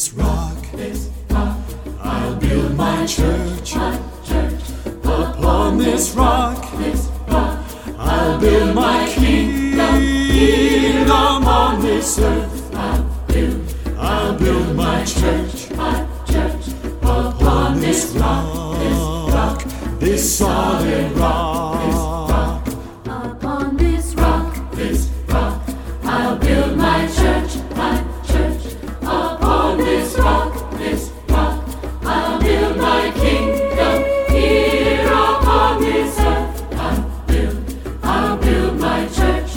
this rock, I'll build my church. Upon this rock, I'll build my kingdom on this earth. I'll build my church upon this rock, this solid rock. Upon this rock, I'll build my church. Upon this rock, I'll build my kingdom here upon this earth. I'll build my church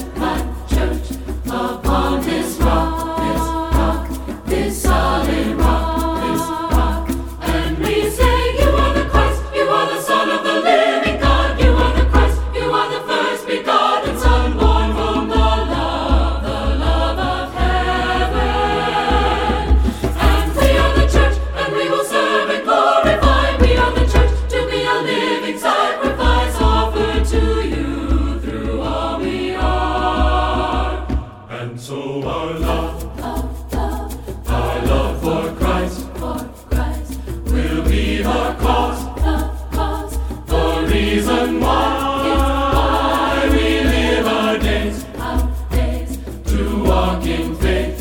upon this rock, this solid rock. And we say, you are the Christ, you are the Son of the living God. You are the Christ, you are the first begotten Son, born from the love of heaven. And we are the church, and we will serve and glorify. We are the church, to be a living sacrifice offered to you through all we are. And so our love for Christ will be our cause, the reason why we live our days, to walk in faith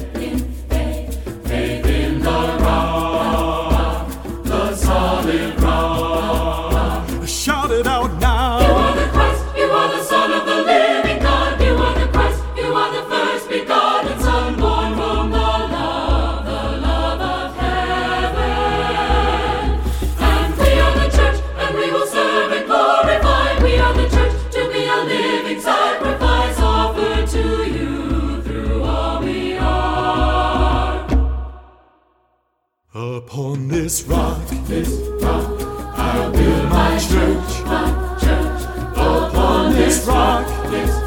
in the rock, the solid rock. Shout it out now. You are the Christ, you are the Son of the living God. You are the Christ, you are the first begotten Son, born from the love of heaven. And we are the church, and we will serve and glorify. We are the church, to be a living sacrifice offered to you through all we are. Upon this rock, I'll build my church. Upon this rock,